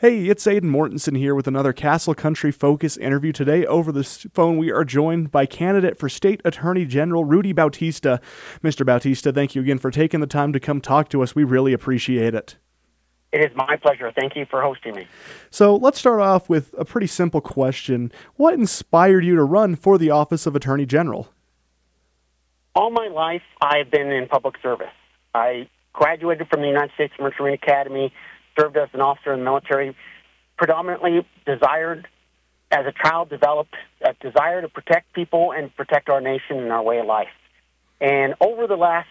Hey, it's Aidan Mortensen here with another Castle Country Focus interview. Today, over the phone, we are joined by candidate for State Attorney General Rudy Bautista. Mr. Bautista, thank you again for taking the time to come talk to us. We really appreciate it. It is my pleasure. Thank you for hosting me. So let's start off with a pretty simple question. What inspired you to run for the office of Attorney General? All my life, I've been in public service. I graduated from the United States Marine Academy, served as an officer in the military, predominantly desired, as a child, developed a desire to protect people and protect our nation and our way of life. And over the last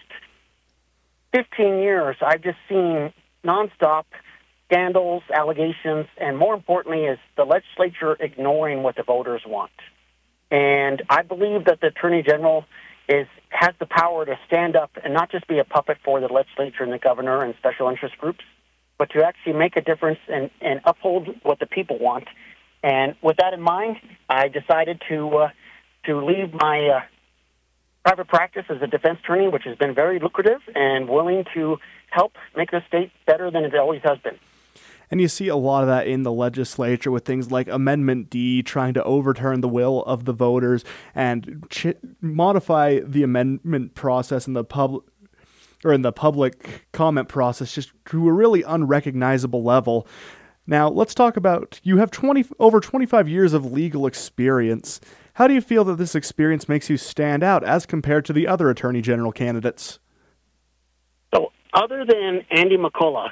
15 years, I've just seen nonstop scandals, allegations, and more importantly is the legislature ignoring what the voters want. And I believe that the Attorney General has the power to stand up and not just be a puppet for the legislature and the governor and special interest groups, but to actually make a difference and uphold what the people want. And with that in mind, I decided to leave my private practice as a defense attorney, which has been very lucrative, and willing to help make the state better than it always has been. And you see a lot of that in the legislature with things like Amendment D, trying to overturn the will of the voters and modify the amendment process in the public comment process just to a really unrecognizable level. Now, let's talk about, you have over 25 years of legal experience. How do you feel that this experience makes you stand out as compared to the other Attorney General candidates? So, other than Andy McCullough,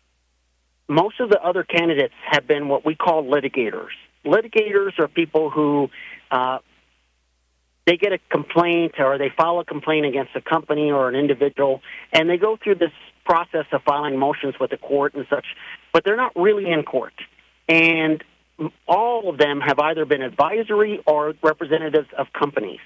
most of the other candidates have been what we call litigators. Litigators are people who they get a complaint or they file a complaint against a company or an individual, and they go through this process of filing motions with the court and such, but they're not really in court. And all of them have either been advisory or representatives of companies.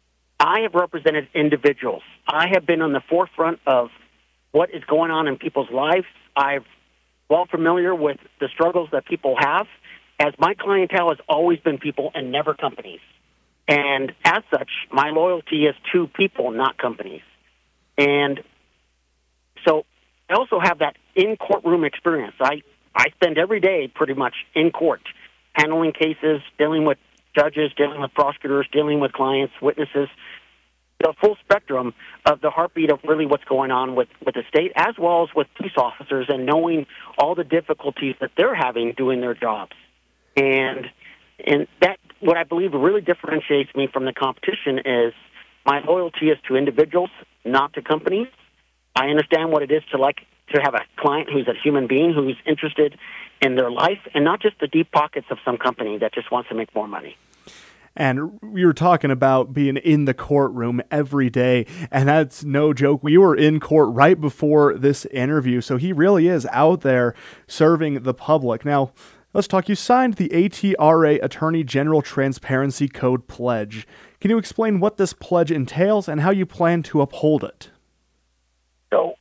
I have represented individuals. I have been on the forefront of what is going on in people's lives. I'm well familiar with the struggles that people have, as my clientele has always been people and never companies. And as such, my loyalty is to people, not companies. And so I also have that in-courtroom experience. I spend every day pretty much in court, handling cases, dealing with judges, dealing with prosecutors, dealing with clients, witnesses, the full spectrum of the heartbeat of really what's going on with the state, as well as with police officers and knowing all the difficulties that they're having doing their jobs. And that, what I believe really differentiates me from the competition is my loyalty is to individuals, not to companies. I understand what it is to have a client who's a human being who's interested in their life and not just the deep pockets of some company that just wants to make more money. And we were talking about being in the courtroom every day, and that's no joke. We were in court right before this interview, so he really is out there serving the public. Now, let's talk. You signed the ATRA Attorney General Transparency Code Pledge. Can you explain what this pledge entails and how you plan to uphold it? So,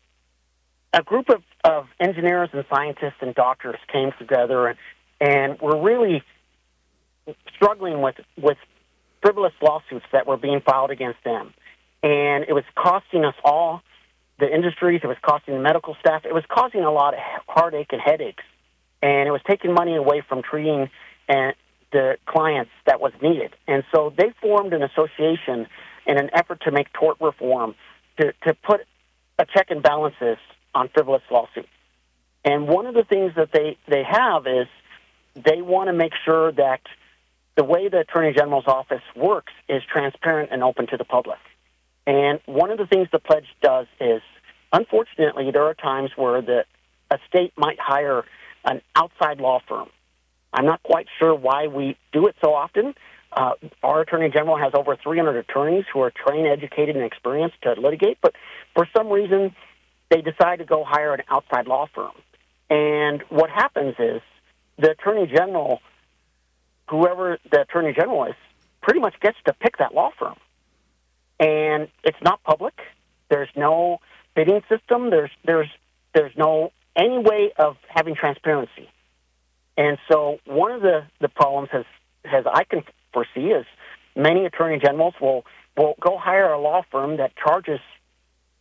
a group of engineers and scientists and doctors came together and were really struggling with frivolous lawsuits that were being filed against them. And it was costing us all, the industries, it was costing the medical staff, it was causing a lot of heartache and headaches. And it was taking money away from treating the clients that was needed. And so they formed an association in an effort to make tort reform, to put a check and balances on frivolous lawsuits. And one of the things that they have is they want to make sure that the way the Attorney General's office works is transparent and open to the public. And one of the things the pledge does is, unfortunately, there are times where a state might hire an outside law firm. I'm not quite sure why we do it so often. Our Attorney General has over 300 attorneys who are trained, educated, and experienced to litigate, but for some reason, they decide to go hire an outside law firm. And what happens is the Attorney General, whoever the Attorney General is, pretty much gets to pick that law firm. And it's not public. There's no bidding system. There's no any way of having transparency. And so one of the problems as I can foresee is many Attorney Generals will go hire a law firm that charges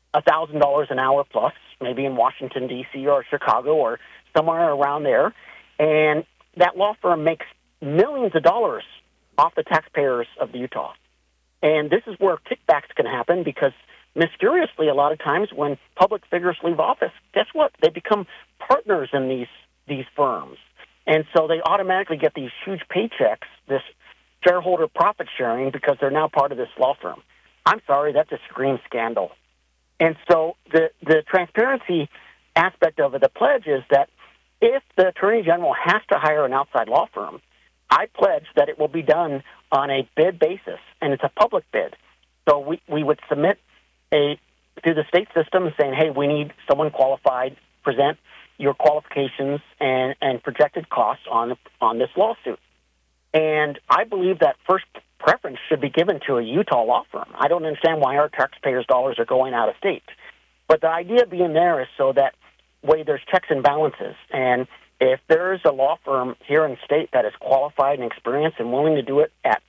$1,000 an hour plus, maybe in Washington, D.C. or Chicago or somewhere around there, And that law firm makes millions of dollars off the taxpayers of Utah. And this is where kickbacks can happen because mysteriously, a lot of times when public figures leave office, guess what? They become partners in these firms. And so they automatically get these huge paychecks, this shareholder profit sharing, because they're now part of this law firm. I'm sorry, that's a scream scandal. And so the transparency aspect of the pledge is that if the Attorney General has to hire an outside law firm, I pledge that it will be done on a bid basis, and it's a public bid. So we would submit through the state system saying, hey, we need someone qualified, present your qualifications and projected costs on this lawsuit. And I believe that first preference should be given to a Utah law firm. I don't understand why our taxpayers' dollars are going out of state. But the idea being there is so that way there's checks and balances. And if there's a law firm here in the state that is qualified and experienced and willing to do it at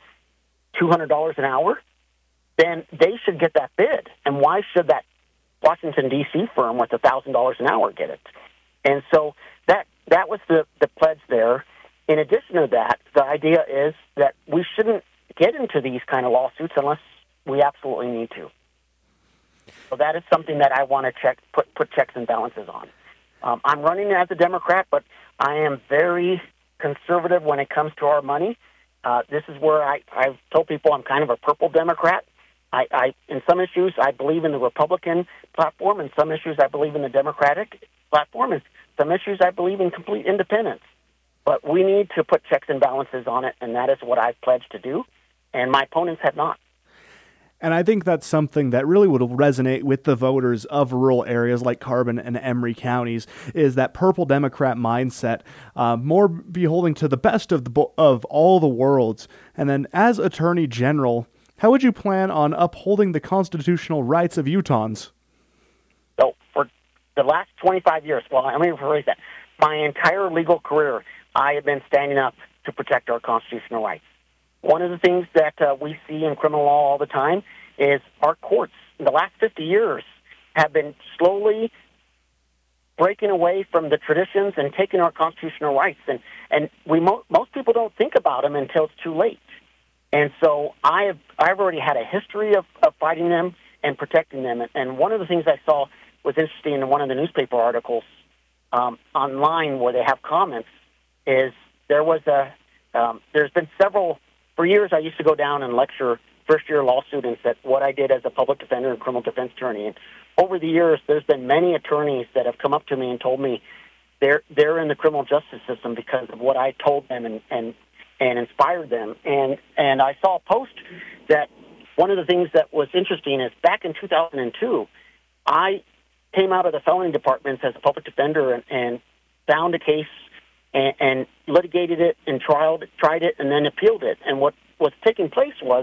$200 an hour, then they should get that bid. And why should that Washington, D.C. firm with $1,000 an hour get it? And so that was the pledge there. In addition to that, the idea is that we shouldn't get into these kind of lawsuits unless we absolutely need to. So that is something that I want to put checks and balances on. I'm running as a Democrat, but I am very conservative when it comes to our money. This is where I've told people I'm kind of a purple Democrat. In some issues, I believe in the Republican platform. In some issues, I believe in the Democratic platform. In some issues, I believe in complete independence. But we need to put checks and balances on it, and that is what I've pledged to do, and my opponents have not. And I think that's something that really would resonate with the voters of rural areas like Carbon and Emery counties, is that purple Democrat mindset, more beholding to the best of all the worlds. And then as Attorney General, how would you plan on upholding the constitutional rights of Utahns? So for the last 25 years, let me rephrase that. My entire legal career, I have been standing up to protect our constitutional rights. One of the things that we see in criminal law all the time is our courts in the last 50 years have been slowly breaking away from the traditions and taking our constitutional rights. And most people don't think about them until it's too late. And so I've already had a history of fighting them and protecting them. And one of the things I saw was interesting in one of the newspaper articles online where they have comments is there's been several. For years, I used to go down and lecture first-year law students at what I did as a public defender and criminal defense attorney. And over the years, there's been many attorneys that have come up to me and told me they're in the criminal justice system because of what I told them and inspired them. And I saw a post that one of the things that was interesting is back in 2002, I came out of the felony departments as a public defender and found a case and litigated it and tried it and then appealed it. And what was taking place was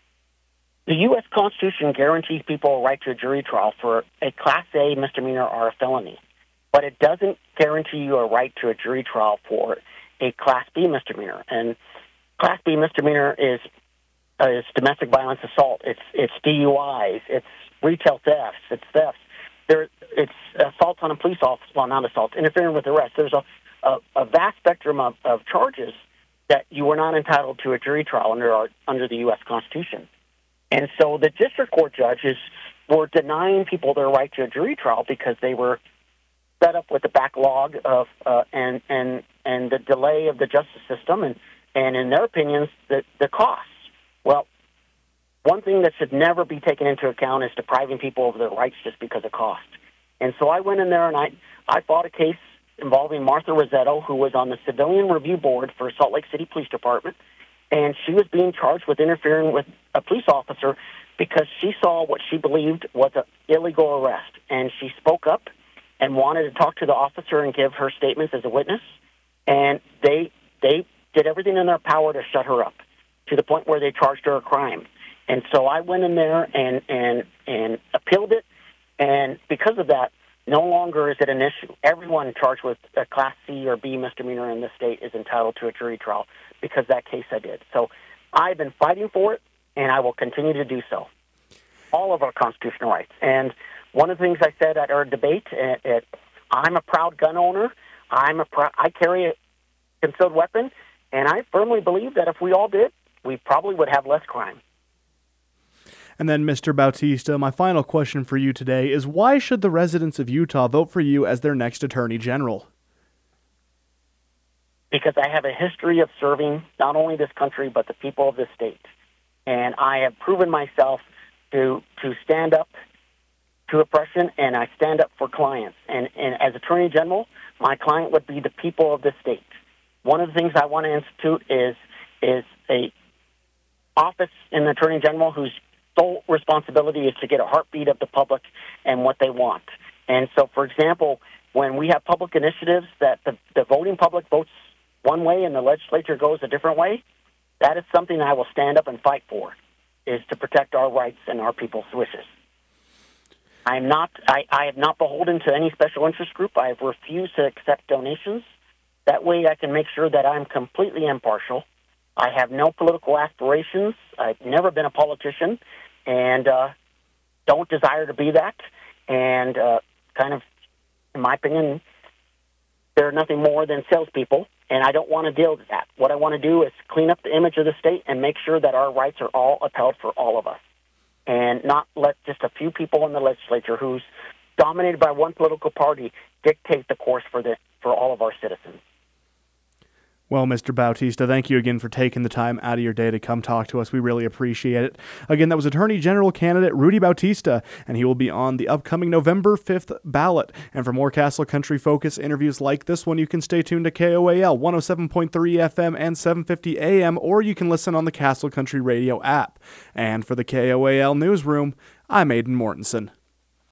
the U.S. Constitution guarantees people a right to a jury trial for a Class A misdemeanor or a felony, but it doesn't guarantee you a right to a jury trial for a Class B misdemeanor. And Class B misdemeanor is domestic violence assault. It's DUIs. It's retail thefts. It's thefts. It's assaults on a police officer. Well, not assault, interfering with arrest. There's a vast spectrum of charges that you are not entitled to a jury trial under the U.S. Constitution. And so the district court judges were denying people their right to a jury trial because they were set up with the backlog of and the delay of the justice system and in their opinions, the costs. Well, one thing that should never be taken into account is depriving people of their rights just because of cost. And so I went in there and I fought a case involving Martha Rossetto, who was on the Civilian Review Board for Salt Lake City Police Department, and she was being charged with interfering with a police officer because she saw what she believed was an illegal arrest. And she spoke up and wanted to talk to the officer and give her statements as a witness, and they did everything in their power to shut her up to the point where they charged her a crime. And so I went in there and appealed it, and because of that, no longer is it an issue. Everyone charged with a Class C or B misdemeanor in this state is entitled to a jury trial because that case I did. So I've been fighting for it, and I will continue to do so. All of our constitutional rights. And one of the things I said at our debate, I'm a proud gun owner. I carry concealed weapon, and I firmly believe that if we all did, we probably would have less crime. And then, Mr. Bautista, my final question for you today is, why should the residents of Utah vote for you as their next Attorney General? Because I have a history of serving not only this country, but the people of this state. And I have proven myself to stand up to oppression, and I stand up for clients. And as Attorney General, my client would be the people of this state. One of the things I want to institute is a office in the Attorney General whose sole responsibility is to get a heartbeat of the public and what they want. And so, for example, when we have public initiatives that the voting public votes one way and the legislature goes a different way, that is something I will stand up and fight for, is to protect our rights and our people's wishes. I have not beholden to any special interest group. I have refused to accept donations. That way I can make sure that I'm completely impartial. I have no political aspirations. I've never been a politician and don't desire to be that. And kind of, in my opinion, they're nothing more than salespeople, and I don't want to deal with that. What I want to do is clean up the image of the state and make sure that our rights are all upheld for all of us, and not let just a few people in the legislature who's dominated by one political party dictate the course for all of our citizens. Well, Mr. Bautista, thank you again for taking the time out of your day to come talk to us. We really appreciate it. Again, that was Attorney General candidate Rudy Bautista, and he will be on the upcoming November 5th ballot. And for more Castle Country Focus interviews like this one, you can stay tuned to KOAL 107.3 FM and 750 AM, or you can listen on the Castle Country Radio app. And for the KOAL Newsroom, I'm Aidan Mortensen.